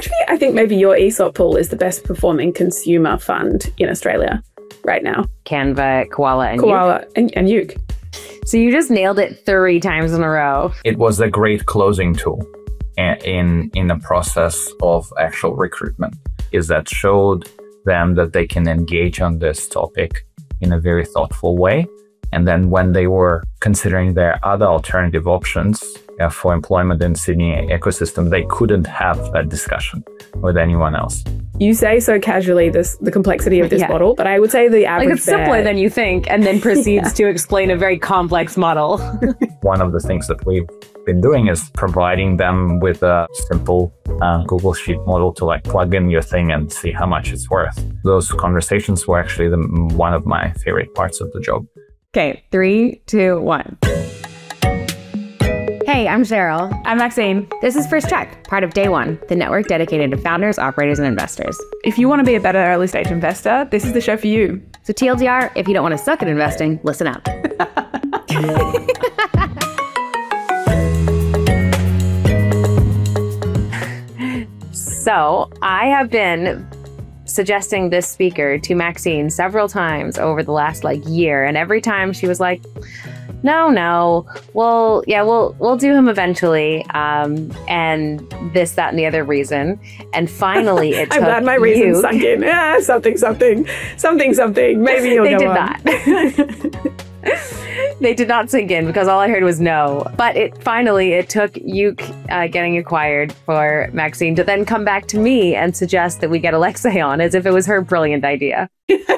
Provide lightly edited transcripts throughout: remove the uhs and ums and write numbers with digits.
Actually, I think maybe your ESOP pool is the best performing consumer fund in Australia right now. Canva, Koala, and Yook. And Yook. So you just nailed it 3 times in a row. It was a great closing tool in the process of actual recruitment, is that showed them that they can engage on this topic in a very thoughtful way. And then when they were considering their other alternative options for employment in Sydney ecosystem, they couldn't have that discussion with anyone else. You say so casually the complexity of this model, but I would say the average it's simpler than you think, and then proceeds to explain a very complex model. One of the things that we've been doing is providing them with a simple Google Sheet model to like plug in your thing and see how much it's worth. Those conversations were actually one of my favorite parts of the job. Okay, 3, 2, 1. Hey, I'm Cheryl. I'm Maxine. This is First Check, part of Day One, the network dedicated to founders, operators, and investors. If you want to be a better early stage investor, this is the show for you. So TLDR, if you don't want to suck at investing, listen up. So I have been suggesting this speaker to Maxine several times over the last year, and every time she was like, no, we'll do him eventually, and this, that, and the other reason. And finally it took I'm glad my reason sunk in. Yeah, something. Maybe you'll They go did on. not. They did not sink in because all I heard was no. But it took Yook getting acquired for Maxine to then come back to me and suggest that we get Alexei on as if it was her brilliant idea.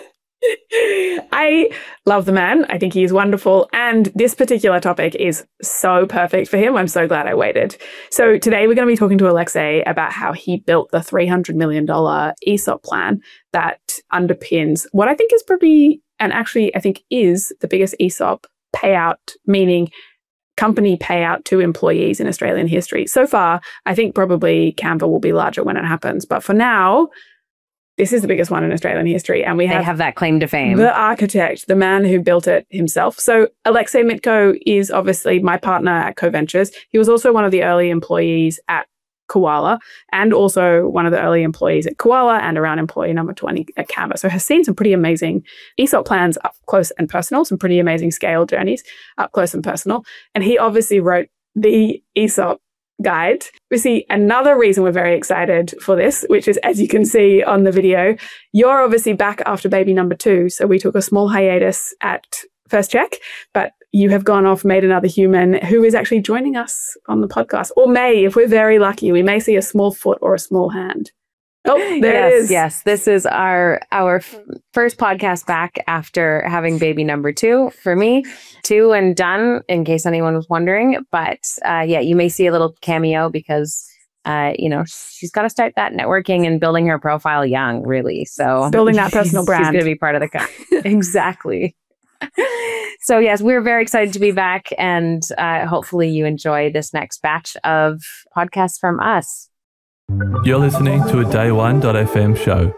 I love the man. I think he is wonderful. And this particular topic is so perfect for him. I'm so glad I waited. So today we're going to be talking to Alexei about how he built the $300 million ESOP plan that underpins what I think is probably, and actually I think is the biggest ESOP payout, meaning company payout to employees in Australian history. So far, I think probably Canva will be larger when it happens. But for now, this is the biggest one in Australian history. And They have that claim to fame. The architect, the man who built it himself. So Alexei Mitko is obviously my partner at CoVentures. He was also one of the early employees at Koala, and also one of the early employees at Koala and around employee number 20 at Canva. So has seen some pretty amazing ESOP plans up close and personal, some pretty amazing scale journeys up close and personal. And he obviously wrote the ESOP guide. We see another reason we're very excited for this, which is, as you can see on the video, you're obviously back after baby number 2. So we took a small hiatus at First Check, but you have gone off, made another human who is actually joining us on the podcast, or may, if we're very lucky, we may see a small foot or a small hand. Oh, there it is. Yes, this is our first podcast back after having baby number 2 for me. 2 and done, in case anyone was wondering. But you may see a little cameo because, she's got to start that networking and building her profile young, really. So building that personal brand. She's going to be part of the Exactly. So yes, we're very excited to be back, and hopefully you enjoy this next batch of podcasts from us. You're listening to a Day1.fm show.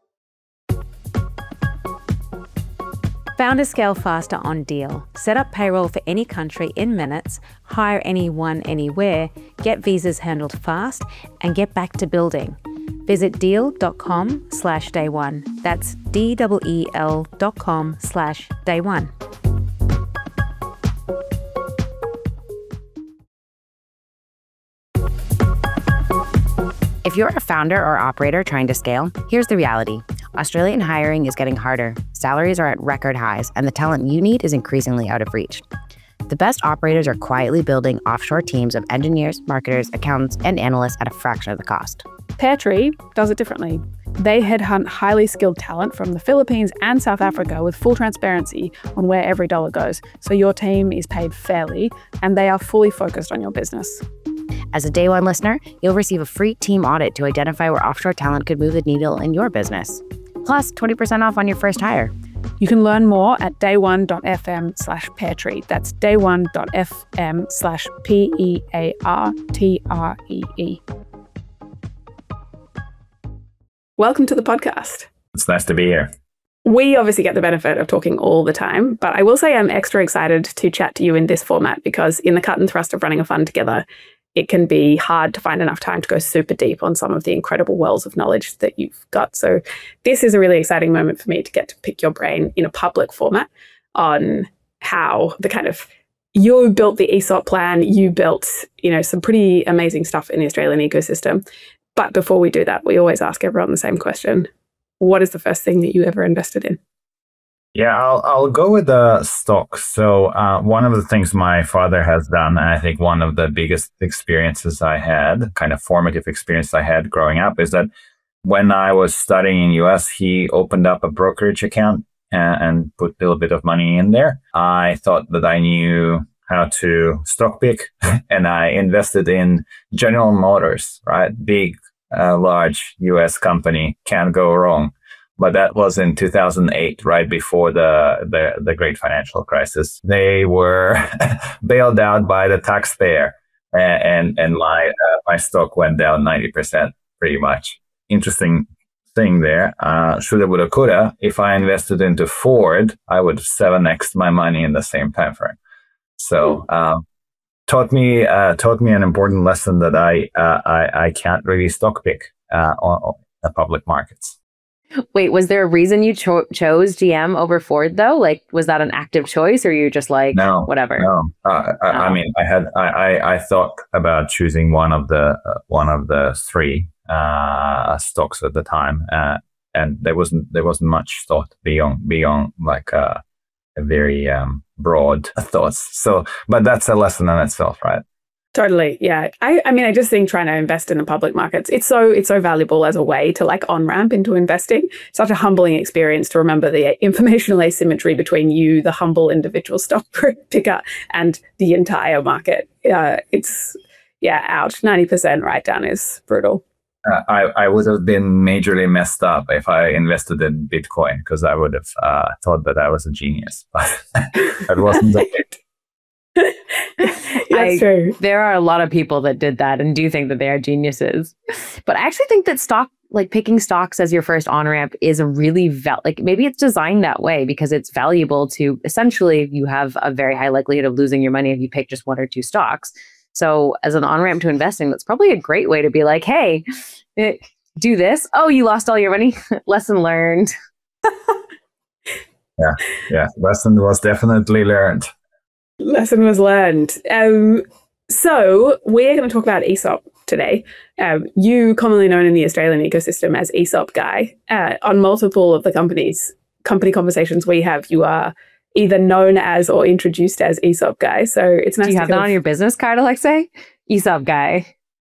Founders scale faster on Deal. Set up payroll for any country in minutes, hire anyone, anywhere, get visas handled fast, and get back to building. Visit deal.com/day1. That's DEEL.com/day1. If you're a founder or operator trying to scale, here's the reality. Australian hiring is getting harder, salaries are at record highs, and the talent you need is increasingly out of reach. The best operators are quietly building offshore teams of engineers, marketers, accountants, and analysts at a fraction of the cost. Peartree does it differently. They headhunt highly skilled talent from the Philippines and South Africa with full transparency on where every dollar goes. So your team is paid fairly and they are fully focused on your business. As a Day One listener, you'll receive a free team audit to identify where offshore talent could move the needle in your business. Plus 20% off on your first hire. You can learn more at day1.fm/Peartree. That's day1.fm/PEARTREE. Welcome to the podcast. It's nice to be here. We obviously get the benefit of talking all the time, but I will say I'm extra excited to chat to you in this format because in the cut and thrust of running a fund together, it can be hard to find enough time to go super deep on some of the incredible wells of knowledge that you've got. So this is a really exciting moment for me to get to pick your brain in a public format on how the kind of, you built the ESOP plan, you built, some pretty amazing stuff in the Australian ecosystem. But before we do that, we always ask everyone the same question. What is the first thing that you ever invested in? Yeah, I'll go with the stocks. So one of the things my father has done, and I think one of the biggest experiences I had, kind of formative experience I had growing up, is that when I was studying in US, he opened up a brokerage account and put a little bit of money in there. I thought that I knew how to stock pick, and I invested in General Motors, right? Big, large US company, can't go wrong. But that was in 2008, right before the great financial crisis. They were bailed out by the taxpayer, and my stock went down 90%, pretty much. Interesting thing there. Shoulda, woulda, coulda. If I invested into Ford, I would have 7x my money in the same time frame. So taught me an important lesson that I can't really stock pick on the public markets. Wait, was there a reason you chose GM over Ford though? Like, was that an active choice, or you just like, no, whatever? No, I mean, I thought about choosing one of the three stocks at the time, and there wasn't much thought beyond like a very broad thoughts. So, but that's a lesson in itself, right? Totally. Yeah. I mean, I just think trying to invest in the public markets, it's so valuable as a way to like on-ramp into investing. Such a humbling experience to remember the informational asymmetry between you, the humble individual stock picker, and the entire market. Ouch. 90% write down is brutal. I would have been majorly messed up if I invested in Bitcoin, because I would have thought that I was a genius, but that wasn't the case. That's true. There are a lot of people that did that and do think that they are geniuses. But I actually think that picking stocks as your first on-ramp is a really, maybe it's designed that way because it's valuable to, essentially, you have a very high likelihood of losing your money if you pick just one or two stocks. So as an on-ramp to investing, that's probably a great way to be like, hey, do this. Oh, you lost all your money. Lesson learned. Yeah. Lesson was definitely learned. Lesson was learned. So we're going to talk about ESOP today. You, commonly known in the Australian ecosystem as ESOP Guy, on multiple of the company conversations we have, you are either known as or introduced as ESOP Guy. So it's nice. Do you have that on your business card, Alexei? ESOP Guy.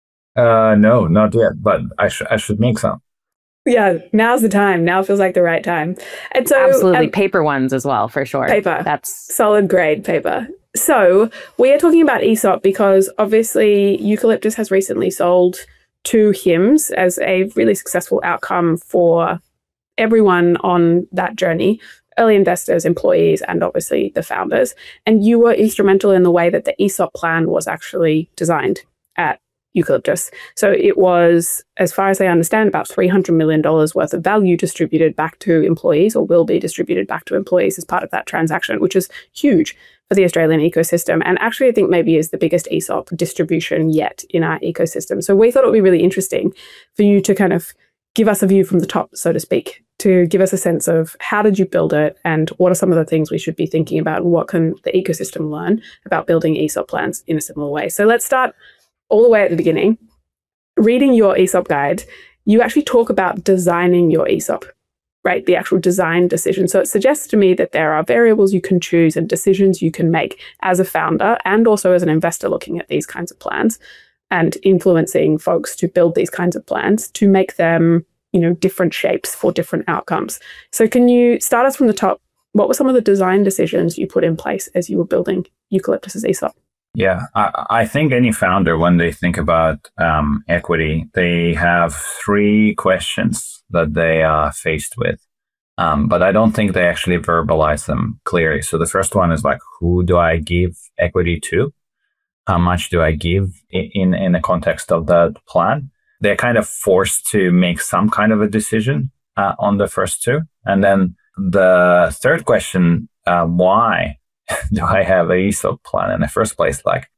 No, not yet, but I should make some. Yeah, now's the time. Now feels like the right time. And so absolutely paper ones as well, for sure. Paper. That's solid grade paper. So we are talking about ESOP because obviously Eucalyptus has recently sold 2 HIMs as a really successful outcome for everyone on that journey, early investors, employees, and obviously the founders. And you were instrumental in the way that the ESOP plan was actually designed at Eucalyptus. So it was, as far as I understand, about $300 million worth of value distributed back to employees, or will be distributed back to employees as part of that transaction, which is huge for the Australian ecosystem. And actually, I think maybe is the biggest ESOP distribution yet in our ecosystem. So we thought it would be really interesting for you to kind of give us a view from the top, so to speak, to give us a sense of how did you build it and what are some of the things we should be thinking about and what can the ecosystem learn about building ESOP plans in a similar way. So let's start all the way at the beginning. Reading your ESOP guide, you actually talk about designing your ESOP, right? The actual design decision. So it suggests to me that there are variables you can choose and decisions you can make as a founder and also as an investor looking at these kinds of plans and influencing folks to build these kinds of plans to make them, different shapes for different outcomes. So can you start us from the top? What were some of the design decisions you put in place as you were building Eucalyptus's ESOP? Yeah, I think any founder, when they think about equity, they have 3 questions that they are faced with. But I don't think they actually verbalize them clearly. So the first one is like, who do I give equity to? How much do I give in the context of that plan? They're kind of forced to make some kind of a decision on the first 2. And then the third question, why do I have a ESOP plan in the first place? Like,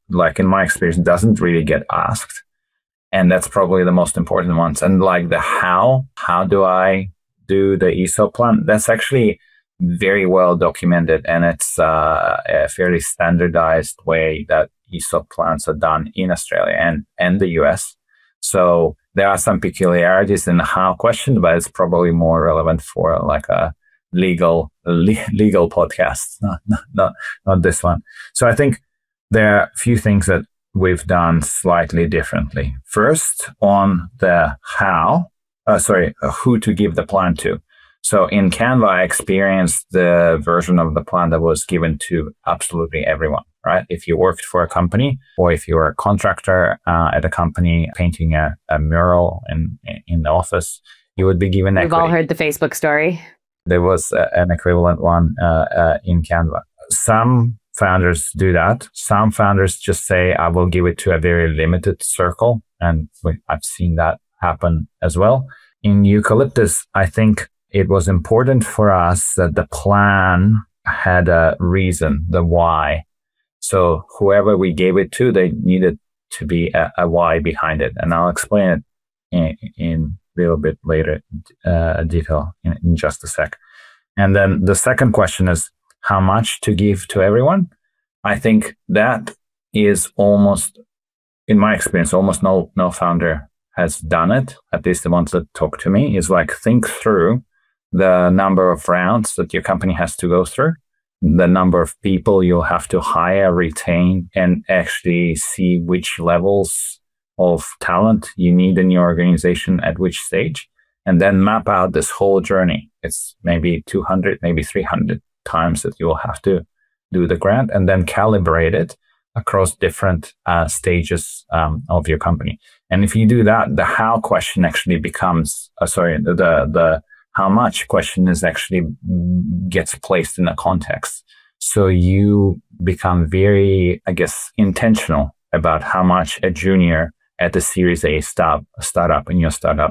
like in my experience, doesn't really get asked. And that's probably the most important ones. And like the how do I do the ESOP plan? That's actually very well documented, and it's a fairly standardized way that ESOP plans are done in Australia and the US. So there are some peculiarities in the how question, but it's probably more relevant for like a legal podcast, not this one. So I think there are a few things that we've done slightly differently. First, on the who to give the plan to. So in Canva, I experienced the version of the plan that was given to absolutely everyone, right? If you worked for a company, or if you were a contractor at a company painting a mural in the office, you would be given equity. We've all heard the Facebook story. There was an equivalent one in Canva. Some founders do that. Some founders just say, I will give it to a very limited circle. And I've seen that happen as well. In Eucalyptus, I think it was important for us that the plan had a reason, the why. So whoever we gave it to, they needed to be a why behind it. And I'll explain it in a little bit later detail in just a sec. And then the second question is how much to give to everyone. I think that is almost, in my experience, almost no founder has done it. At least the ones that talk to me is like, think through the number of rounds that your company has to go through, the number of people you'll have to hire, retain, and actually see which levels of talent you need in your organization at which stage, and then map out this whole journey. It's maybe 200, maybe 300 times that you'll have to do the grant, and then calibrate it across different stages of your company. And if you do that, the how question actually becomes, the how much question is actually gets placed in a context. So you become very, I guess, intentional about how much a junior at the Series A startup in your startup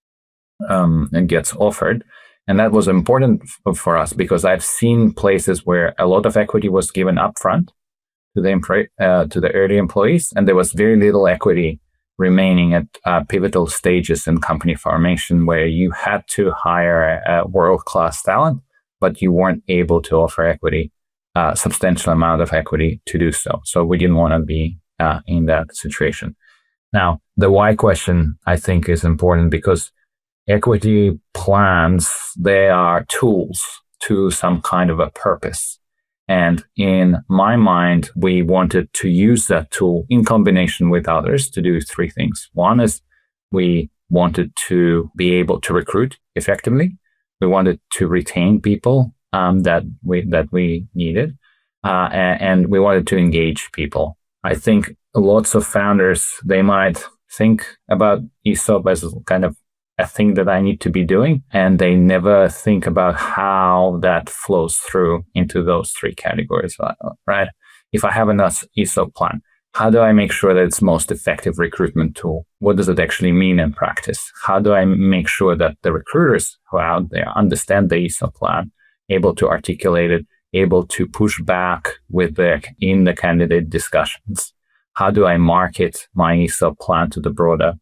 and gets offered. And that was important for us because I've seen places where a lot of equity was given upfront to the early employees, and there was very little equity remaining at pivotal stages in company formation where you had to hire a world-class talent, but you weren't able to offer equity, substantial amount of equity to do so. So we didn't want to be in that situation. Now, the why question, I think, is important because equity plans, they are tools to some kind of a purpose. And in my mind, we wanted to use that tool in combination with others to do three things. One is we wanted to be able to recruit effectively. We wanted to retain people that we needed, and we wanted to engage people. I think lots of founders, they might think about ESOP as kind of a thing that I need to be doing, and they never think about how that flows through into those three categories, right? If I have an ESOP plan, how do I make sure that it's most effective recruitment tool? What does it actually mean in practice? How do I make sure that the recruiters who are out there understand the ESOP plan, able to articulate it, able to push back in the candidate discussions? How do I market my ESOP plan to the broader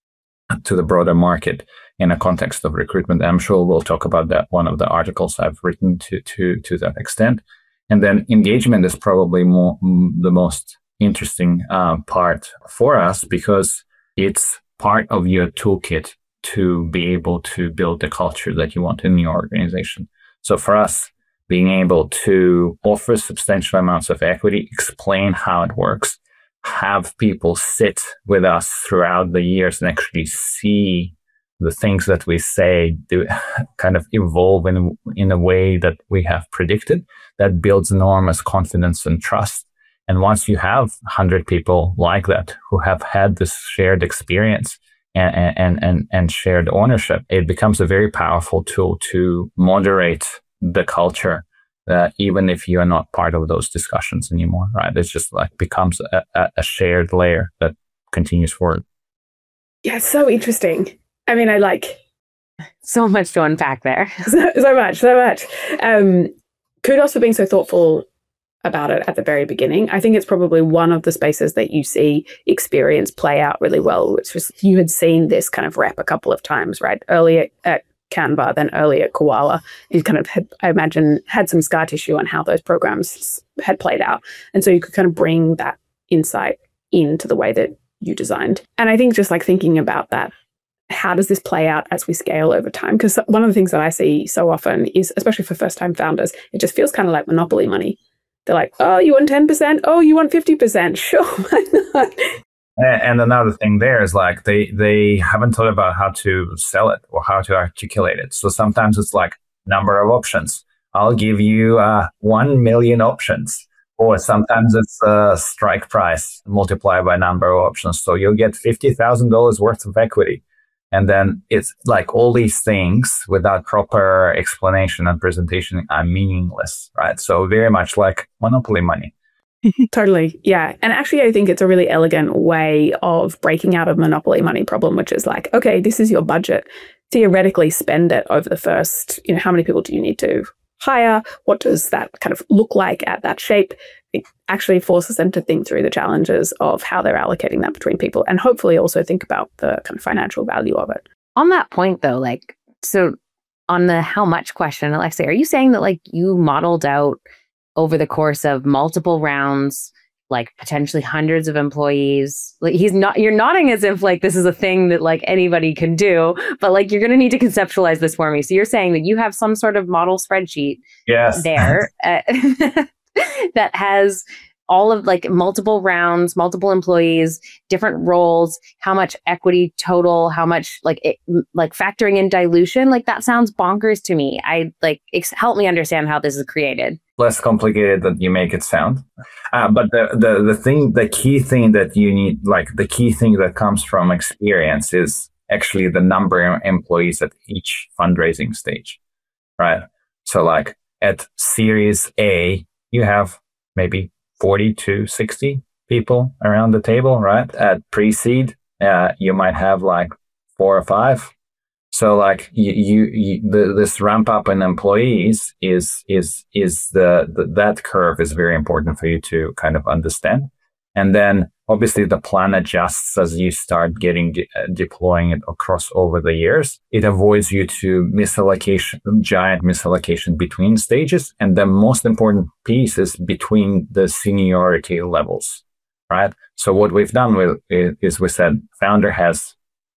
market in a context of recruitment? I'm sure we'll talk about that. One of the articles I've written to that extent. And then engagement is probably the most interesting part for us because it's part of your toolkit to be able to build the culture that you want in your organization. So for us, being able to offer substantial amounts of equity, explain how it works, have people sit with us throughout the years and actually see the things that we say do kind of evolve in a way that we have predicted, that builds enormous confidence and trust. And once you have 100 people like that who have had this shared experience and shared ownership, it becomes a very powerful tool to moderate the culture. Even if you are not part of those discussions anymore, right? It's just like becomes a shared layer that continues forward. Yeah, it's so interesting. I mean, I like so much to unpack there. So much. Kudos for being so thoughtful about it at the very beginning. I think it's probably one of the spaces that you see experience play out really well, which was you had seen this kind of rep a couple of times, right? Earlier at Canva, then earlier at Koala. You kind of had, I imagine, had some scar tissue on how those programs had played out. And so you could kind of bring that insight into the way that you designed. And I think just like thinking about that, how does this play out as we scale over time? Because one of the things that I see so often is, especially for first-time founders, it just feels kind of like monopoly money. They're like, oh, you want 10%? Oh, you want 50%? Sure, why not? And another thing there is like they haven't thought about how to sell it or how to articulate it. So sometimes it's like number of options. I'll give you 1 million options. Or sometimes it's a strike price multiplied by number of options. So you'll get $50,000 worth of equity. And then it's like all these things without proper explanation and presentation are meaningless, right? So very much like monopoly money. Totally. Yeah. And actually, I think it's a really elegant way of breaking out of monopoly money problem, which is like, okay, this is your budget. Theoretically spend it over the first, how many people do you need to hire? What does that kind of look like at that shape? It actually forces them to think through the challenges of how they're allocating that between people and hopefully also think about the kind of financial value of it. On that point, though, so on the how much question, Alexei, are you saying that you modeled out over the course of multiple rounds, potentially hundreds of employees? You're nodding as if this is a thing that anybody can do, but you're going to need to conceptualize this for me. So you're saying that you have some sort of model spreadsheet there that has all of multiple rounds, multiple employees, different roles, how much equity total, how much factoring in dilution. That sounds bonkers to me. Help me understand how this is created. Less complicated than you make it sound. But the key thing that you need, the key thing that comes from experience is actually the number of employees at each fundraising stage, right? So at Series A, you have maybe 40 to 60 people around the table, right? At pre-seed, you might have 4 or 5. So this ramp up in employees is that curve is very important for you to kind of understand. And then obviously the plan adjusts as you start deploying it across over the years. It avoids you to giant misallocation between stages. And the most important piece is between the seniority levels, right? So what we've done is we said founder has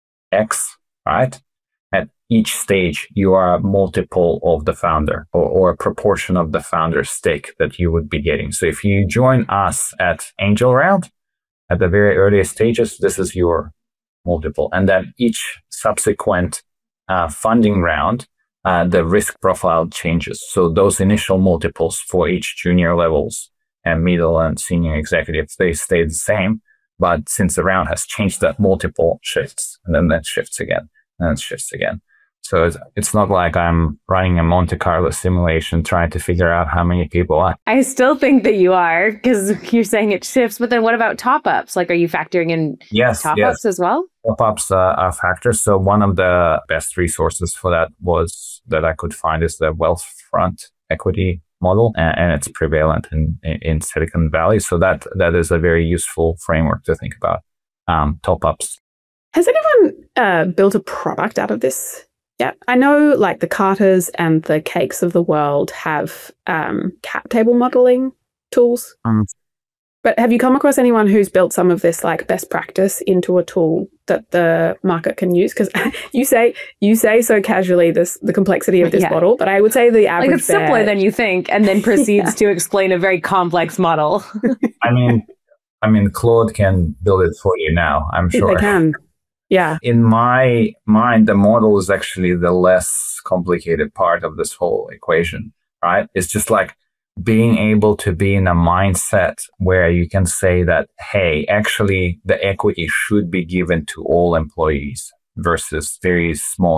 X, right? At each stage, you are a multiple of the founder or a proportion of the founder's stake that you would be getting. So if you join us at angel round, at the very earliest stages, this is your multiple. And then each subsequent funding round, the risk profile changes. So those initial multiples for each junior levels and middle and senior executives, they stay the same. But since the round has changed, that multiple shifts, and then that shifts again. And it shifts again. So it's not like I'm running a Monte Carlo simulation trying to figure out how many people are. I still think that you are, because you're saying it shifts. But then what about top-ups? Are you factoring in top-ups as well? Top-ups are factors. So one of the best resources for that I could find is the Wealthfront equity model, and it's prevalent in Silicon Valley. So that is a very useful framework to think about top-ups. Has anyone built a product out of this yet? I know the Carters and the Cakes of the world have cap table modeling tools. But have you come across anyone who's built some of this best practice into a tool that the market can use? Because you say so casually the complexity of this model, but I would say the average it's simpler than you think, and then proceeds to explain a very complex model. I mean, Claude can build it for you now, I'm sure. They can. Yeah. In my mind, the model is actually the less complicated part of this whole equation, right? It's just being able to be in a mindset where you can say that, hey, actually the equity should be given to all employees versus very small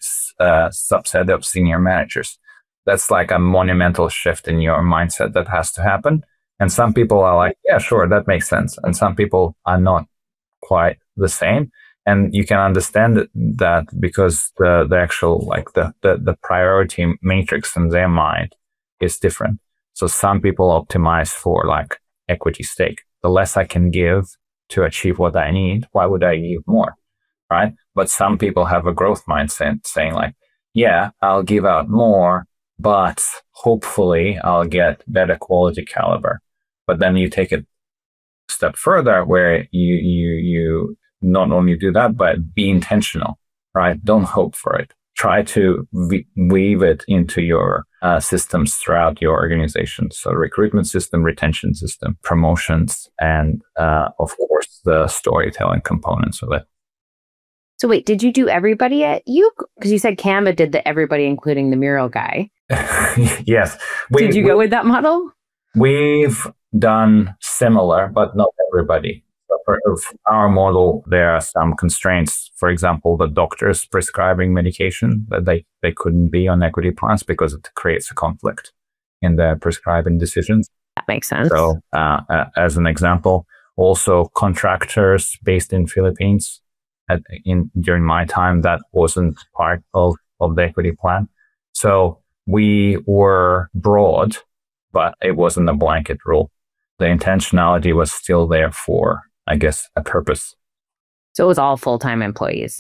subset of senior managers. That's a monumental shift in your mindset that has to happen. And some people are yeah, sure, that makes sense. And some people are not quite the same. And you can understand that because the actual the priority matrix in their mind is different. So some people optimize for like equity stake. The less I can give to achieve what I need, why would I give more? Right? But some people have a growth mindset saying like, yeah, I'll give out more, but hopefully I'll get better quality caliber. But then you take it a step further where you not only do that, but be intentional, right? Don't hope for it. Try to weave it into your systems throughout your organization. So recruitment system, retention system, promotions, and of course, the storytelling components of it. So wait, did you do everybody at you? Because you said Canva did the everybody, including the mural guy. Yes. Did you go with that model? We've done similar, but not everybody. So for our model, there are some constraints. For example, the doctors prescribing medication that they couldn't be on equity plans because it creates a conflict in their prescribing decisions. That makes sense. So as an example, also contractors based in Philippines, during my time, that wasn't part of the equity plan. So we were broad, but it wasn't a blanket rule. The intentionality was still there for, I guess, a purpose. So it was all full-time employees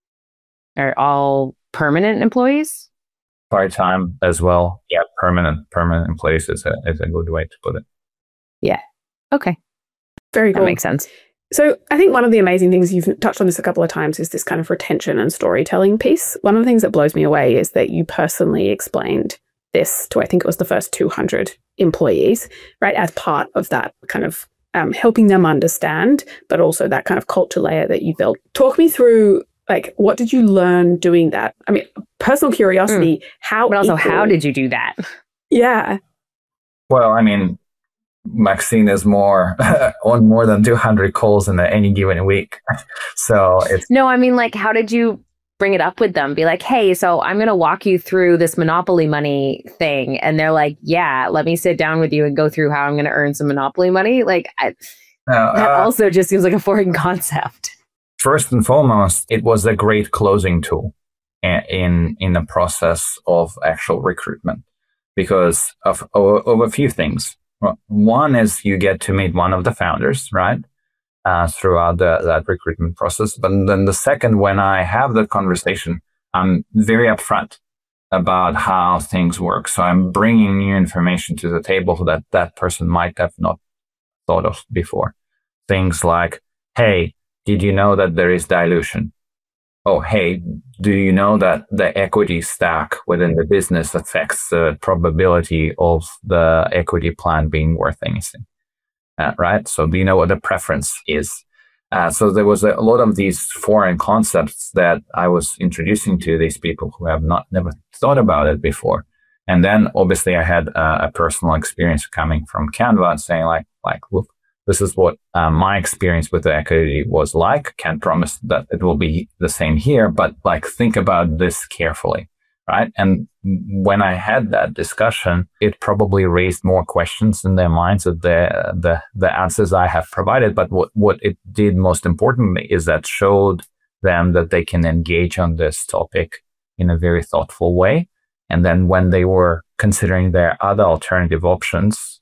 or all permanent employees? Part-time as well. Yeah, permanent employees is a good way to put it. Yeah. Okay. Very cool. That makes sense. So I think one of the amazing things, you've touched on this a couple of times, is this kind of retention and storytelling piece. One of the things that blows me away is that you personally explained this to, I think it was the first 200 employees, right, as part of that kind of helping them understand, but also that kind of culture layer that you built. Talk me through, like, what did you learn doing that? I mean, personal curiosity, how... But also, how did you do that? Yeah. Well, I mean, Maxine is on more than 200 calls in any given week. So it's... No, I mean, like, how did you bring it up with them? Be like, hey, so I'm going to walk you through this Monopoly money thing. And they're like, yeah, let me sit down with you and go through how I'm going to earn some Monopoly money. Like, that also just seems like a foreign concept. First and foremost, it was a great closing tool in the process of actual recruitment because of a few things. One is you get to meet one of the founders, right? Throughout that recruitment process. But then the second, when I have the conversation, I'm very upfront about how things work. So I'm bringing new information to the table that person might have not thought of before. Things like, hey, did you know that there is dilution? Oh, hey, do you know that the equity stack within the business affects the probability of the equity plan being worth anything? Right? So do you know what the preference is? So there was a lot of these foreign concepts that I was introducing to these people who have never thought about it before. And then obviously I had a personal experience coming from Canva and saying like, look, this is what my experience with the equity was like. Can't promise that it will be the same here, but like think about this carefully. Right. And when I had that discussion, it probably raised more questions in their minds than the answers I have provided. But what it did most importantly is that showed them that they can engage on this topic in a very thoughtful way. And then when they were considering their other alternative options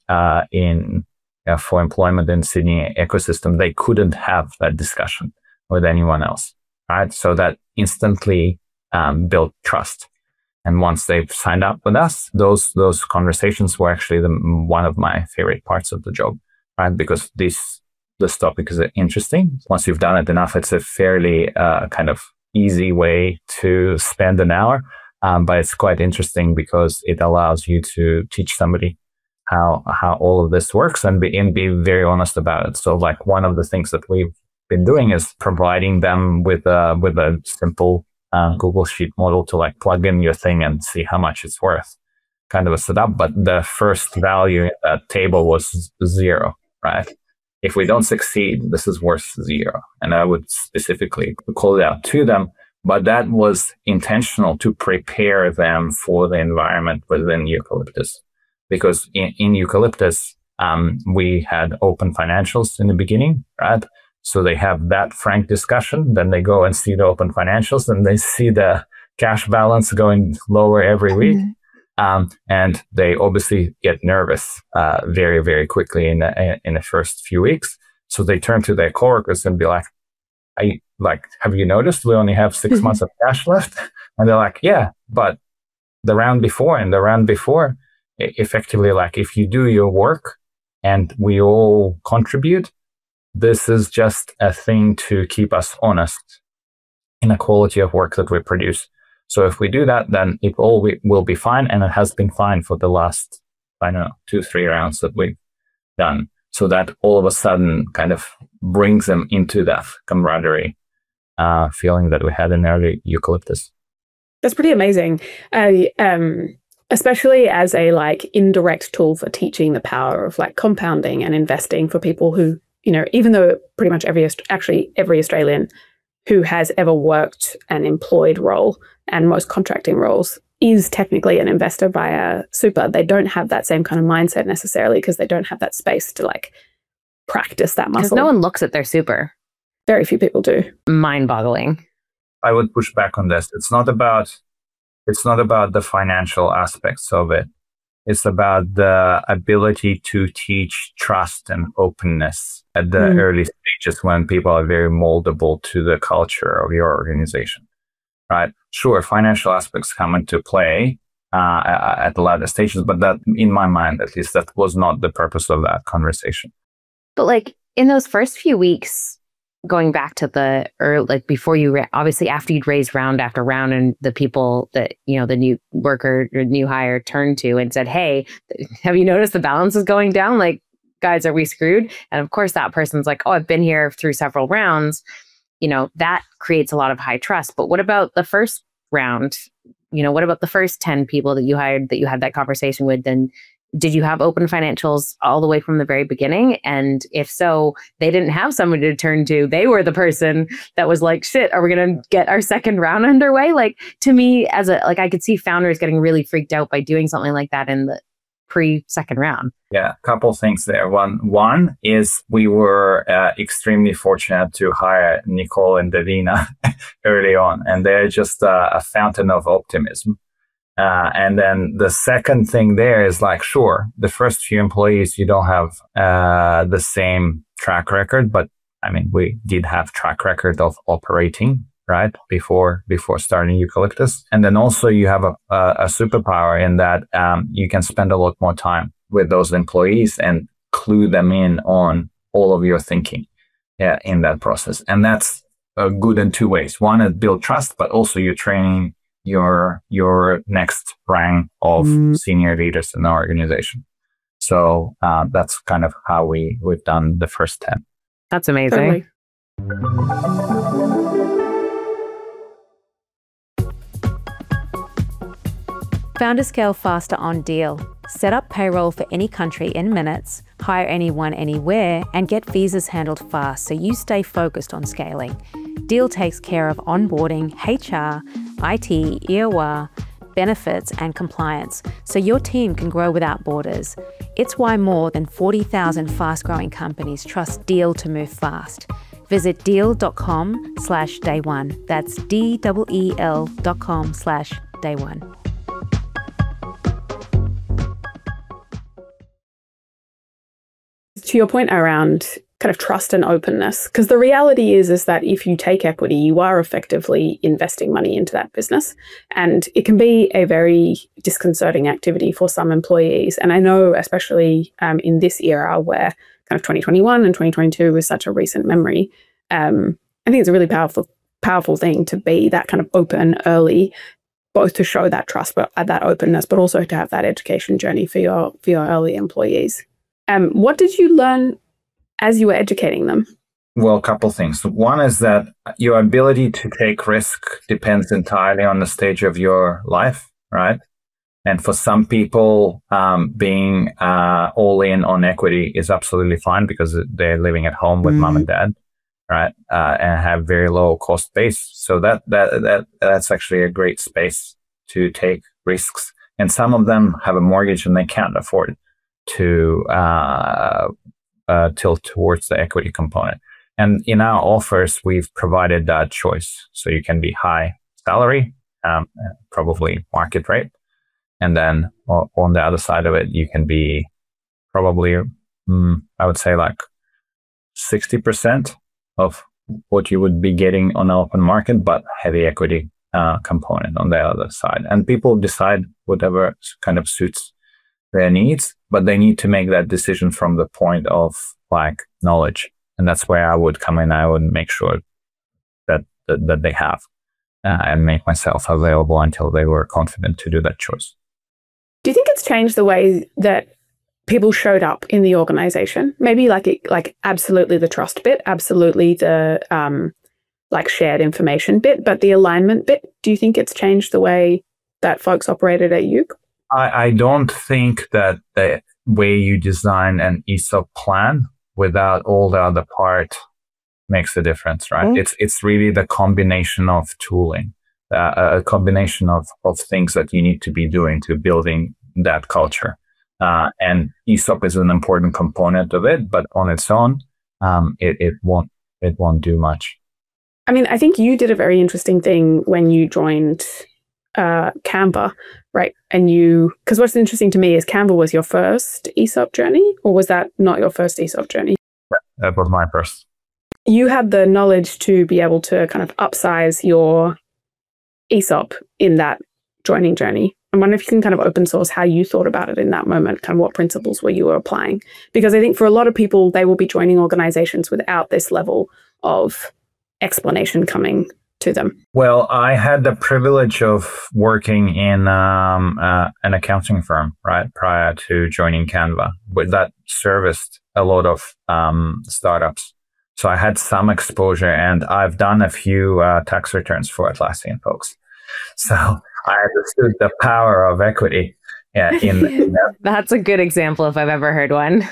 for employment in Sydney ecosystem, they couldn't have that discussion with anyone else. Right. So that instantly built trust. And once they've signed up with us, those conversations were actually one of my favorite parts of the job, right? Because this topic is interesting. Once you've done it enough, it's a fairly kind of easy way to spend an hour. But it's quite interesting because it allows you to teach somebody how all of this works and be very honest about it. So like one of the things that we've been doing is providing them with a simple Google Sheet model to like plug in your thing and see how much it's worth, kind of a setup. But the first value in that table was 0, right? If we don't succeed, this is worth 0. And I would specifically call it out to them, but that was intentional to prepare them for the environment within Eucalyptus. Because in Eucalyptus, we had open financials in the beginning, right? So they have that frank discussion, then they go and see the open financials and they see the cash balance going lower every week. And they obviously get nervous very, very quickly in the first few weeks. So they turn to their coworkers and be like, have you noticed we only have 6 months of cash left? And they're like, yeah, but the round before and the round before, effectively, like if you do your work and we all contribute, this is just a thing to keep us honest in the quality of work that we produce. So if we do that, then it all will be fine. And it has been fine for the last, 2-3 rounds that we've done. So that all of a sudden kind of brings them into that camaraderie feeling that we had in early Eucalyptus. That's pretty amazing. Especially as a indirect tool for teaching the power of compounding and investing for people who, even though pretty much every Australian who has ever worked an employed role and most contracting roles is technically an investor via super. They don't have that same kind of mindset necessarily because they don't have that space to practice that muscle. Because no one looks at their super. Very few people do. Mind-boggling. I would push back on this. It's not about the financial aspects of it. It's about the ability to teach trust and openness at the early stages when people are very moldable to the culture of your organization, right? Sure, financial aspects come into play at the latter stages, but that, in my mind, at least, that was not the purpose of that conversation. But in those first few weeks, going back to the before obviously after you'd raised round after round and the people that, the new worker or new hire turned to and said, hey, have you noticed the balance is going down? Guys, are we screwed? And of course that person's like, oh, I've been here through several rounds. That creates a lot of high trust. But what about the first round? What about the first 10 people that you hired that you had that conversation with? Then did you have open financials all the way from the very beginning? And if so, they didn't have somebody to turn to. They were the person that was like, shit, are we going to get our second round underway? To me, I could see founders getting really freaked out by doing something like that in the pre-second round. Yeah, a couple things there. One is we were extremely fortunate to hire Nicole and Davina early on, and they're just a fountain of optimism. And then the second thing there is sure, the first few employees, you don't have the same track record, but we did have track record of operating, right? Before starting Eucalyptus. And then also you have a superpower in that you can spend a lot more time with those employees and clue them in on all of your thinking in that process. And that's good in two ways. One is build trust, but also you're training your next rank of senior leaders in the organization. So that's kind of how we've done the first 10. That's amazing. Totally. Founders scale faster on Deal. Set up payroll for any country in minutes, hire anyone anywhere, and get visas handled fast so you stay focused on scaling. Deal takes care of onboarding, HR, IT, EOR, benefits, and compliance, so your team can grow without borders. It's why more than 40,000 fast-growing companies trust Deal to move fast. Visit deal.com/day1. That's DEEL.com/day1. To your point around kind of trust and openness, because the reality is that if you take equity, you are effectively investing money into that business. And it can be a very disconcerting activity for some employees. And I know, especially in this era where kind of 2021 and 2022 is such a recent memory, I think it's a really powerful thing to be that kind of open early, both to show that trust, but that openness, but also to have that education journey for your early employees. What did you learn as you were educating them? Well, a couple things. One is that your ability to take risk depends entirely on the stage of your life, right? And for some people, being all in on equity is absolutely fine because they're living at home with mom and dad, right? And have very low cost base. So that's actually a great space to take risks. And some of them have a mortgage and they can't afford to tilt towards the equity component. And in our offers, we've provided that choice. So you can be high salary, probably market rate, And then on the other side of it, you can be probably, I would say like 60% of what you would be getting on an open market, but heavy equity component on the other side. And people decide whatever kind of suits their needs, but they need to make that decision from the point of like knowledge. And that's where I would come in. I would make sure that they have and make myself available until they were confident to do that choice. Do you think it's changed the way that people showed up in the organization? Maybe like absolutely the trust bit, absolutely the like shared information bit, but the alignment bit, do you think it's changed the way that folks operated at Uke? I don't think that the way you design an ESOP plan without all the other part makes a difference, right? It's really the combination of tooling, a combination of things that you need to be doing to building that culture. And ESOP is an important component of it, but on its own, it won't do much. I mean, I think you did a very interesting thing when you joined Canva, right? And because what's interesting to me is Canva was your first ESOP journey, or was that not your first ESOP journey? That was my first. You had the knowledge to be able to kind of upsize your ESOP in that joining journey. I wonder if you can kind of open source how you thought about it in that moment, kind of what principles were you applying? Because I think for a lot of people, they will be joining organizations without this level of explanation coming to them. Well, I had the privilege of working in an accounting firm, right, prior to joining Canva, but that serviced a lot of startups. So I had some exposure, and I've done a few tax returns for Atlassian folks. So I understood the power of equity in that. That's a good example if I've ever heard one.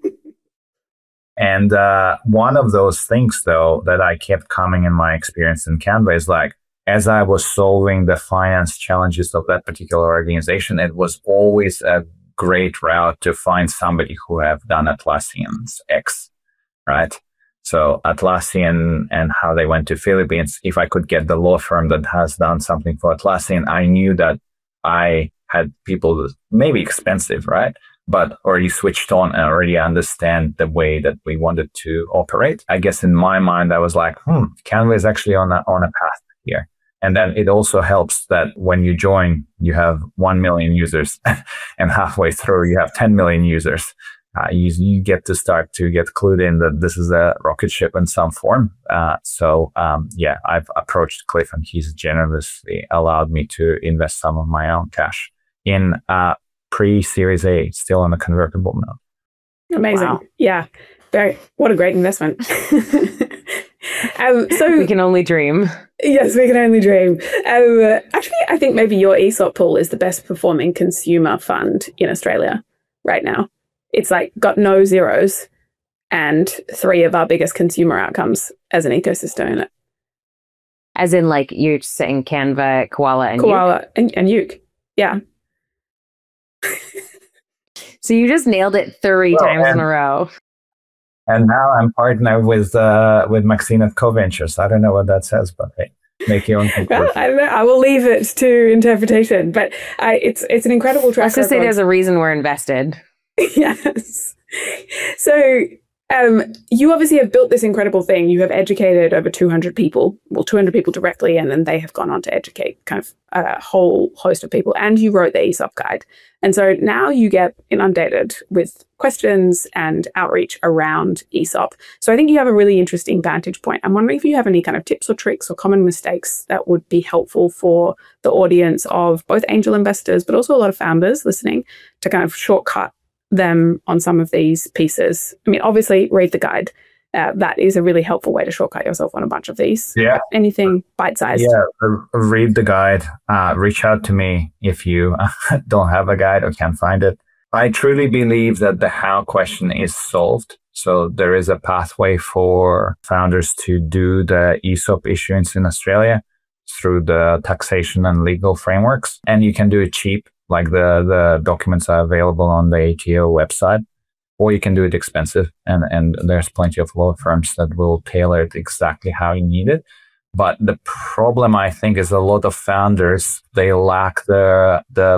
And one of those things, though, that I kept coming in my experience in Canva is like, as I was solving the finance challenges of that particular organization, it was always a great route to find somebody who have done Atlassian's X, right? So Atlassian and how they went to Philippines, if I could get the law firm that has done something for Atlassian, I knew that I had people, maybe expensive, right? But already switched on and already understand the way that we wanted to operate. I guess in my mind, I was like, Canva is actually on a path here. And then it also helps that when you join, you have 1 million users and halfway through you have 10 million users. You get to start to get clued in that this is a rocket ship in some form. I've approached Cliff, and he's generously allowed me to invest some of my own cash in pre-Series A, still on a convertible note. Amazing. Wow. Yeah. What a great investment. So we can only dream. Yes, we can only dream. Actually, I think maybe your ESOP pool is the best performing consumer fund in Australia right now. It's like got no zeros and 3 of our biggest consumer outcomes as an ecosystem in it. As in, like, you're saying Canva, Koala, and Uke? And Uke. Yeah. So you just nailed it 3 times in a row. And now I'm partnered with Maxine at CoVentures. I don't know what that says, but hey, make your own conclusion. Well, I don't know. I will leave it to interpretation. But it's an incredible track record. Let's just say there's a reason we're invested. Yes. So you obviously have built this incredible thing. You have educated over 200 people, 200 people directly, and then they have gone on to educate kind of a whole host of people. And you wrote the ESOP guide. And so now you get inundated with questions and outreach around ESOP. So I think you have a really interesting vantage point. I'm wondering if you have any kind of tips or tricks or common mistakes that would be helpful for the audience of both angel investors, but also a lot of founders listening to kind of shortcut them on some of these pieces. I mean, obviously, read the guide. That is a really helpful way to shortcut yourself on a bunch of these. Yeah. Anything bite-sized? Yeah, read the guide. Reach out to me if you don't have a guide or can't find it. I truly believe that the how question is solved. So there is a pathway for founders to do the ESOP issuance in Australia through the taxation and legal frameworks. And you can do it cheap, like the documents are available on the ATO website. Or you can do it expensive, and there's plenty of law firms that will tailor it exactly how you need it. But the problem, I think, is a lot of founders, they lack the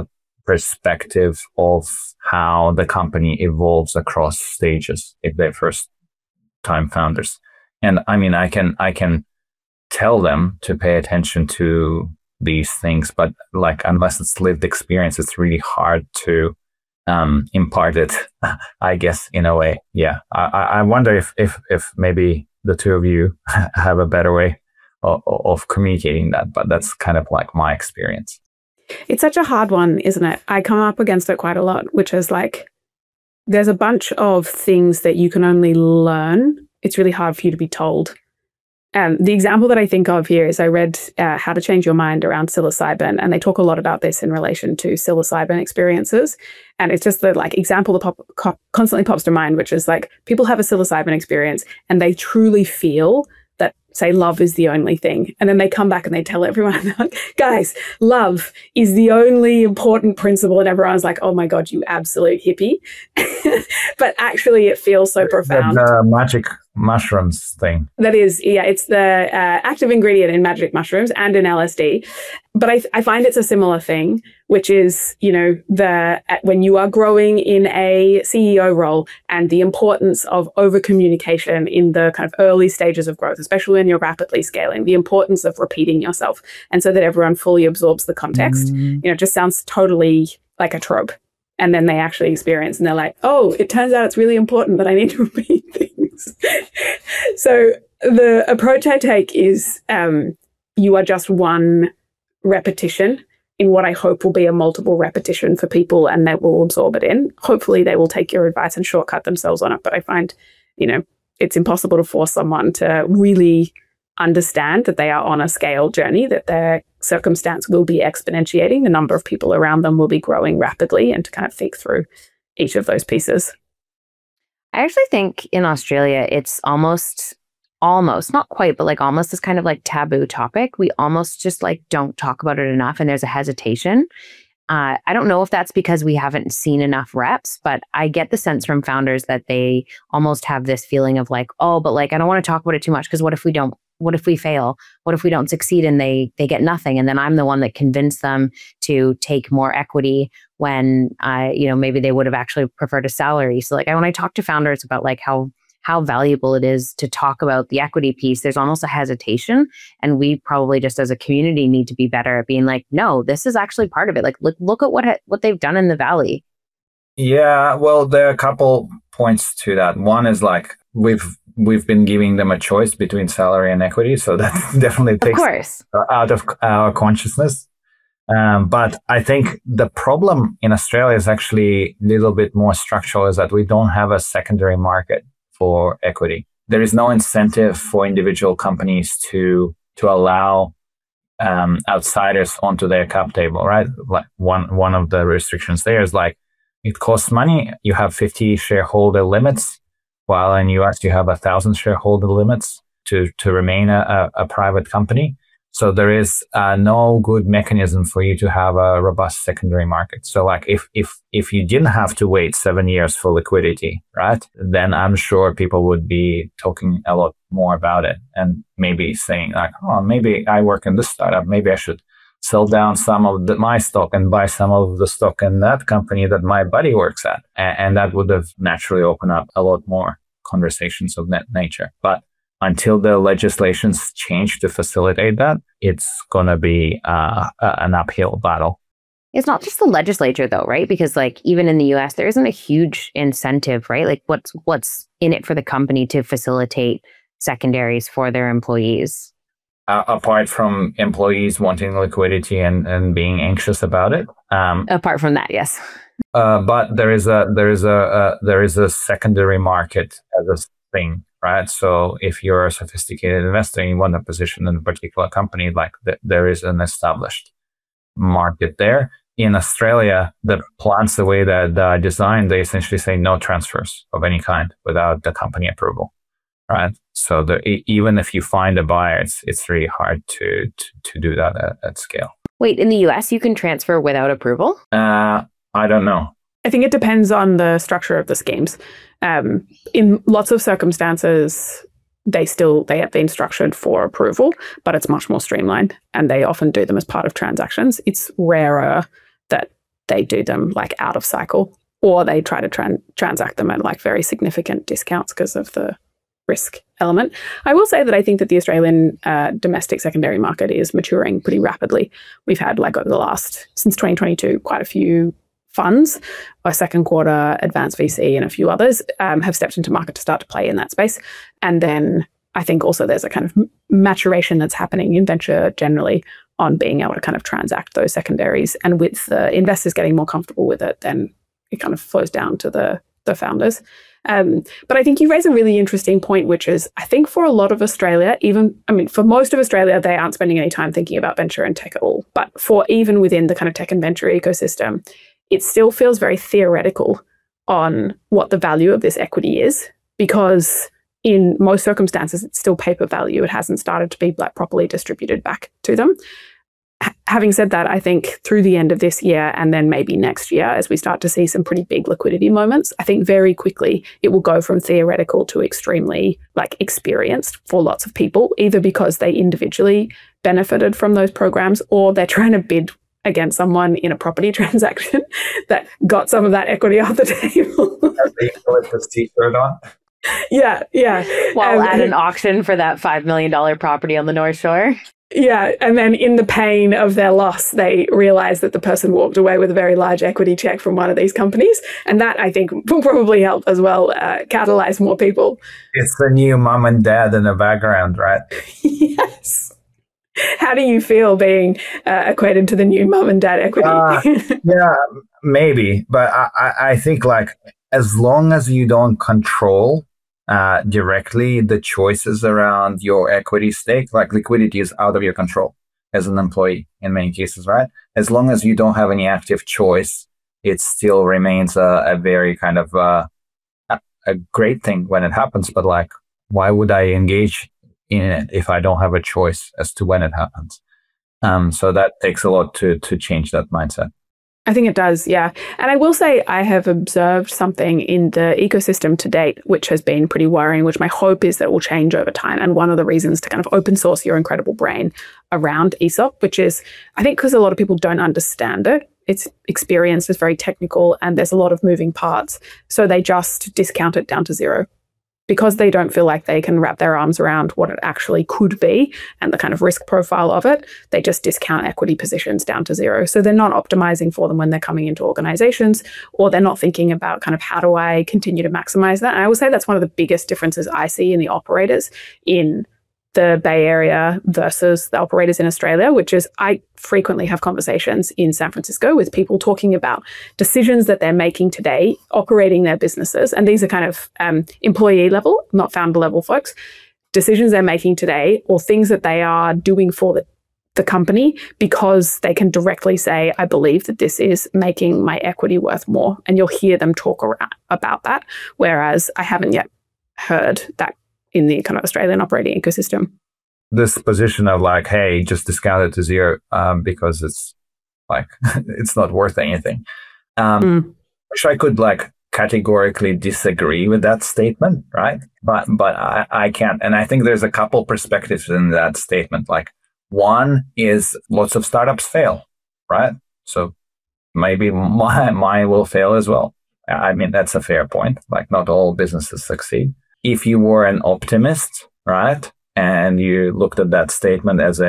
perspective of how the company evolves across stages if they're first time founders. And I mean, I can tell them to pay attention to these things, but like, unless it's lived experience, it's really hard to impart it, I guess, in a way. Yeah. I wonder if maybe the two of you have a better way of communicating that, but that's kind of like my experience. It's such a hard one, isn't it? I come up against it quite a lot, which is like, there's a bunch of things that you can only learn. It's really hard for you to be told. The example that I think of here is I read How to Change Your Mind around psilocybin, and they talk a lot about this in relation to psilocybin experiences. And it's just the like example that constantly pops to mind, which is like, people have a psilocybin experience and they truly feel that, say, love is the only thing. And then they come back and they tell everyone, guys, love is the only important principle. And everyone's like, oh my God, you absolute hippie. But actually it feels so profound. The magic mushrooms thing. That is, yeah, it's the active ingredient in magic mushrooms and in LSD. But I find it's a similar thing, which is, you know, when you are growing in a CEO role, and the importance of over communication in the kind of early stages of growth, especially when you're rapidly scaling, the importance of repeating yourself, and so that everyone fully absorbs the context, you know, just sounds totally like a trope. And then they actually experience and they're like, oh, it turns out it's really important that I need to repeat things. So the approach I take is you are just one repetition in what I hope will be a multiple repetition for people, and they will absorb it in. Hopefully they will take your advice and shortcut themselves on it. But I find, you know, it's impossible to force someone to really understand that they are on a scale journey, that their circumstance will be exponentiating, the number of people around them will be growing rapidly, and to kind of think through each of those pieces. I actually think in Australia, it's almost, not quite, but like almost this kind of like taboo topic. We almost just like don't talk about it enough, and there's a hesitation. I don't know if that's because we haven't seen enough reps, but I get the sense from founders that they almost have this feeling of like, oh, but like, I don't want to talk about it too much, because what if we fail? What if we don't succeed and they get nothing? And then I'm the one that convinced them to take more equity when maybe they would have actually preferred a salary. So like, when I talk to founders about like how valuable it is to talk about the equity piece, there's almost a hesitation. And we probably just as a community need to be better at being like, no, this is actually part of it. Like, look at what they've done in the Valley. Yeah, well, there are a couple points to that. One is like, we've been giving them a choice between salary and equity. So that definitely takes out of our consciousness. But I think the problem in Australia is actually a little bit more structural, is that we don't have a secondary market for equity. There is no incentive for individual companies to allow outsiders onto their cap table, right? Like one of the restrictions there is like, it costs money. You have 50 shareholder limits, while in US you have 1,000 shareholder limits to remain a private company. So there is no good mechanism for you to have a robust secondary market. So like if you didn't have to wait 7 years for liquidity, right, then I'm sure people would be talking a lot more about it, and maybe saying like, oh, maybe I work in this startup, maybe I should sell down some of my stock and buy some of the stock in that company that my buddy works at. And that would have naturally opened up a lot more conversations of that nature. But until the legislations change to facilitate that, it's going to be an uphill battle. It's not just the legislature though, right? Because like even in the US, there isn't a huge incentive, right? Like what's in it for the company to facilitate secondaries for their employees? Apart from employees wanting liquidity and being anxious about it. Apart from that, yes. But there is a secondary market as a thing, right? So if you're a sophisticated investor and you want a position in a particular company, like there is an established market there. In Australia, the plans, the way that they're designed, they essentially say no transfers of any kind without the company approval, right? So even if you find a buyer, it's really hard to do that at scale. Wait, in the US, you can transfer without approval? I don't know. I think it depends on the structure of the schemes. In lots of circumstances, they have been structured for approval, but it's much more streamlined, and they often do them as part of transactions. It's rarer that they do them like out of cycle, or they try to transact them at like very significant discounts because of the risk element. I will say that I think that the Australian domestic secondary market is maturing pretty rapidly. We've had like over the last, since 2022, quite a few funds, a second quarter, Advanced VC and a few others have stepped into market to start to play in that space. And then I think also there's a kind of maturation that's happening in venture generally on being able to kind of transact those secondaries. And with the investors getting more comfortable with it, then it kind of flows down to the founders. But I think you raise a really interesting point, which is I think for a lot of Australia, for most of Australia, they aren't spending any time thinking about venture and tech at all. But for even within the kind of tech and venture ecosystem, it still feels very theoretical on what the value of this equity is, because in most circumstances, it's still paper value. It hasn't started to be like properly distributed back to them. Having said that, I think through the end of this year and then maybe next year, as we start to see some pretty big liquidity moments, I think very quickly it will go from theoretical to extremely like experienced for lots of people, either because they individually benefited from those programs or they're trying to bid against someone in a property transaction that got some of that equity off the table. They put this t-shirt on. Yeah. While at an auction for that $5 million property on the North Shore. Yeah. And then in the pain of their loss, they realize that the person walked away with a very large equity check from one of these companies. And that, I think, will probably help as well catalyze more people. It's the new mom and dad in the background, right? Yes. How do you feel being equated to the new mom and dad equity? Yeah, maybe. But I think like as long as you don't control directly the choices around your equity stake, like liquidity is out of your control as an employee in many cases, right? As long as you don't have any active choice, it still remains a very kind of a great thing when it happens. But like, why would I engage in it if I don't have a choice as to when it happens? So that takes a lot to change that mindset. I think it does, yeah. And I will say I have observed something in the ecosystem to date, which has been pretty worrying, which my hope is that will change over time. And one of the reasons to kind of open source your incredible brain around ESOP, which is, I think because a lot of people don't understand it, it's experienced as very technical and there's a lot of moving parts. So they just discount it down to zero. Because they don't feel like they can wrap their arms around what it actually could be and the kind of risk profile of it, they just discount equity positions down to zero. So they're not optimizing for them when they're coming into organizations, or they're not thinking about kind of how do I continue to maximize that. And I will say that's one of the biggest differences I see in the operators in the Bay Area versus the operators in Australia, which is I frequently have conversations in San Francisco with people talking about decisions that they're making today, operating their businesses. And these are kind of employee level, not founder level folks, decisions they're making today or things that they are doing for the company because they can directly say, I believe that this is making my equity worth more. And you'll hear them talk about that. Whereas I haven't yet heard that in the kind of Australian operating ecosystem. This position of like, hey, just discount it to zero because it's like, it's not worth anything. Which I could like categorically disagree with that statement, right? But I can't. And I think there's a couple perspectives in that statement. Like one is lots of startups fail, right? So maybe mine will fail as well. I mean, that's a fair point. Like not all businesses succeed. If you were an optimist, right, and you looked at that statement as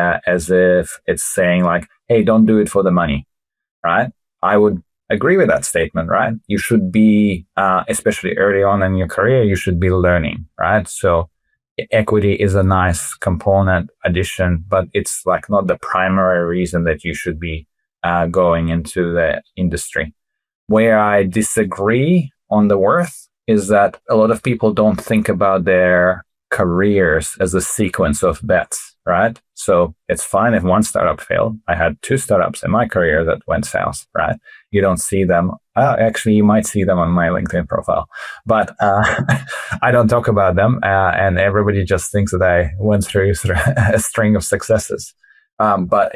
if it's saying like, hey, don't do it for the money, right? I would agree with that statement, right? You should be, especially early on in your career, you should be learning, right? So equity is a nice component addition, but it's like not the primary reason that you should be going into the industry. Where I disagree on the worth is that a lot of people don't think about their careers as a sequence of bets, right? So it's fine if one startup failed. I had 2 startups in my career that went south, right? You don't see them. Actually, you might see them on my LinkedIn profile, but I don't talk about them. And everybody just thinks that I went through a string of successes. But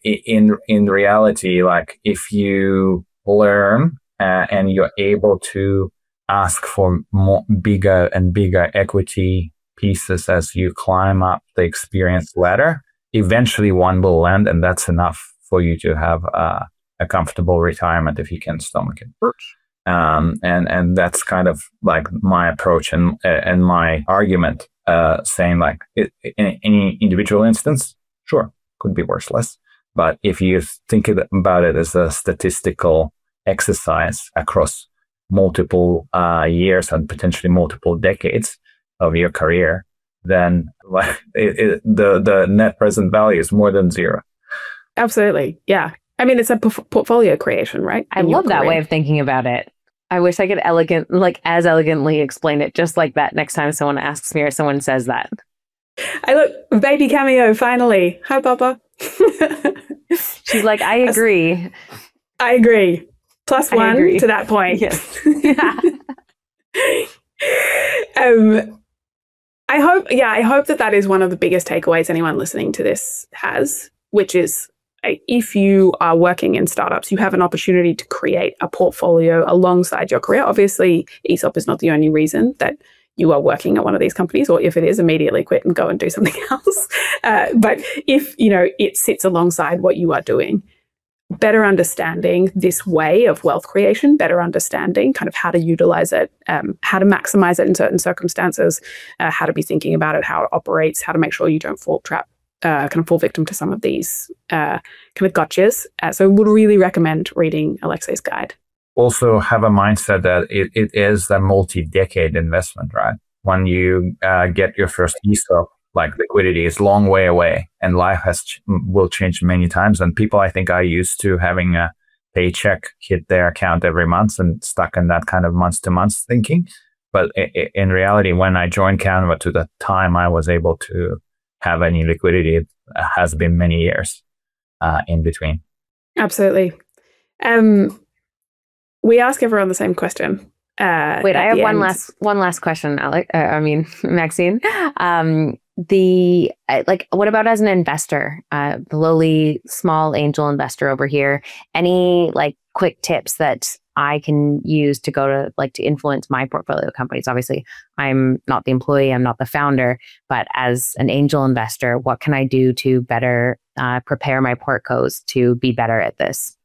in reality, like if you learn and you're able to ask for bigger and bigger equity pieces as you climb up the experience ladder, eventually one will land, and that's enough for you to have a a comfortable retirement if you can stomach it. And that's kind of like my approach and my argument, saying like in any individual instance, sure, could be worthless. But if you think about it as a statistical exercise across multiple years and potentially multiple decades of your career, then like the net present value is more than zero. Absolutely. Yeah. I mean, it's a portfolio creation, right? I love that way of thinking about it. I wish I could as elegantly explain it just like that next time someone asks me or someone says that. I look, baby cameo, finally. Hi, Papa. She's like, I agree. I agree. Plus one to that point. Yes. I hope that is one of the biggest takeaways anyone listening to this has, which is if you are working in startups, you have an opportunity to create a portfolio alongside your career. Obviously, ESOP is not the only reason that you are working at one of these companies, or if it is, immediately quit and go and do something else. But if, it sits alongside what you are doing, better understanding this way of wealth creation, better understanding kind of how to utilize it, how to maximize it in certain circumstances, how to be thinking about it, how it operates, how to make sure you don't fall victim to some of these kind of gotchas. So would really recommend reading Alexei's guide. Also have a mindset that it is a multi-decade investment, right? When you get your first ESOP, like liquidity is a long way away and life will change many times. And people, I think, are used to having a paycheck hit their account every month and stuck in that kind of month-to-month thinking. But in reality, when I joined Canva, to the time I was able to have any liquidity, it has been many years in between. Absolutely. We ask everyone the same question. Wait, I have one last question, Maxine. What about as an investor, the lowly small angel investor over here? Any quick tips that I can use to go to influence my portfolio companies? Obviously, I'm not the employee, I'm not the founder, but as an angel investor, what can I do to better prepare my portcos to be better at this?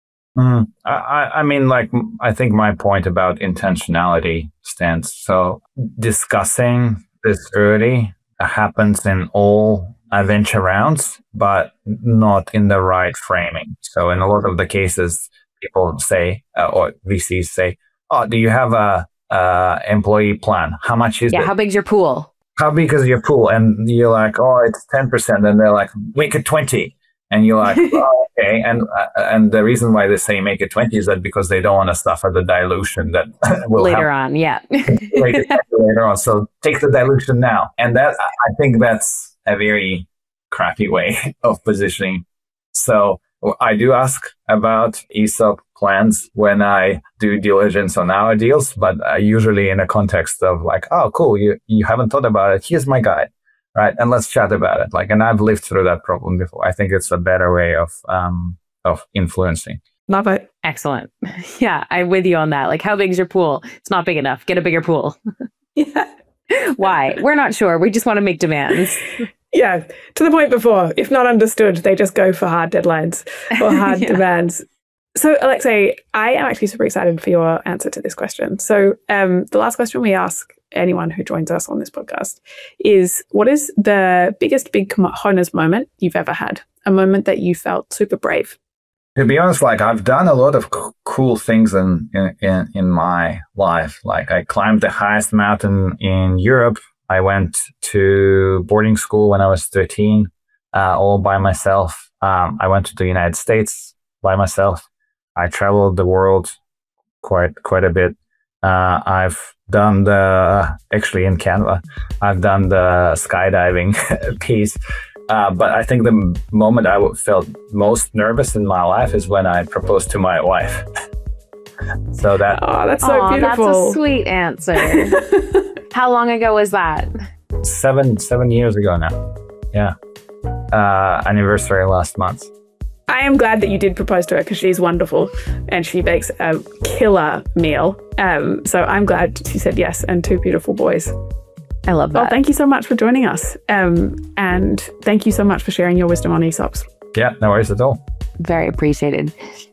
I think my point about intentionality stands. So discussing this early happens in all venture rounds, but not in the right framing. So in a lot of the cases, people say, or VCs say, "Oh, do you have a employee plan? How much is it? How big's your pool? How big is your pool?" And you're like, "Oh, it's 10%." And they're like, "Make it 20." And you're like, "Oh, okay." And the reason why they say make it 20 is that because they don't want to suffer the dilution that will later on. Yeah. later on. So take the dilution now. And that, I think that's a very crappy way of positioning. So I do ask about ESOP plans when I do diligence on our deals, but usually in a context of like, "Oh, cool. You haven't thought about it. Here's my guide. Right. And let's chat about it." And I've lived through that problem before. I think it's a better way of influencing. Love it. Excellent. Yeah, I'm with you on that. How big's your pool? It's not big enough. Get a bigger pool. Yeah. Why? We're not sure. We just want to make demands. Yeah. To the point before, if not understood, they just go for hard deadlines or hard demands. So, Alexei, I am actually super excited for your answer to this question. So, the last question we ask anyone who joins us on this podcast is, what is the biggest big cojones moment you've ever had? A moment that you felt super brave? To be honest, I've done a lot of cool things in my life. I climbed the highest mountain in Europe. I went to boarding school when I was 13, all by myself. I went to the United States by myself. I traveled the world quite a bit. I've done actually in Canada, I've done the skydiving piece. But I think the moment I felt most nervous in my life is when I proposed to my wife. So that's so beautiful. That's a sweet answer. How long ago was that? 7 years ago now. Yeah. Anniversary last month. I am glad that you did propose to her because she's wonderful and she bakes a killer meal. So I'm glad she said yes, and 2 beautiful boys. I love that. Well, thank you so much for joining us. And thank you so much for sharing your wisdom on ESOPs. Yeah, no worries at all. Very appreciated.